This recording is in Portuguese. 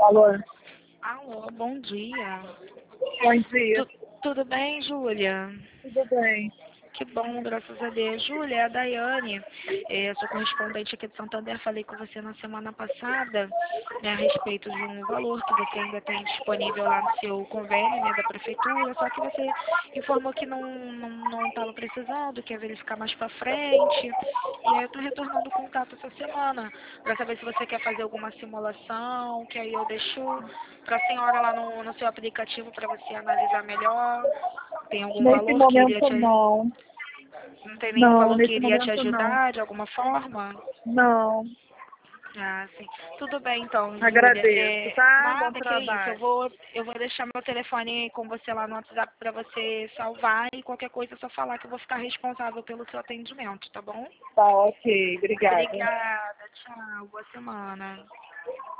Alô? Alô, bom dia. Bom dia. Tudo bem, Júlia? Tudo bem? Que bom, graças a Deus. Júlia, é a Daiane, sou correspondente aqui de Santander. Falei com você na semana passada, né, a respeito de um valor que você ainda tem disponível lá no seu convênio, né, da prefeitura, só que você informou que não estava precisando, que ia verificar mais para frente. E aí eu estou retornando o contato essa semana para saber se você quer fazer alguma simulação, que aí eu deixo para a senhora lá no seu aplicativo para você analisar melhor. Tem algum Nesse valor que iria momento, te... não. Não tem nenhum Não, valor que nesse iria te momento, não. ajudar de alguma forma? Não. Ah, sim. Tudo bem, então, Júlia. Agradeço, tá? Bom Nada, que é isso. trabalho. Eu vou deixar meu telefone com você lá no WhatsApp para você salvar e qualquer coisa é só falar que eu vou ficar responsável pelo seu atendimento, tá bom? Tá, ok. Obrigada. Obrigada. Tchau. Boa semana.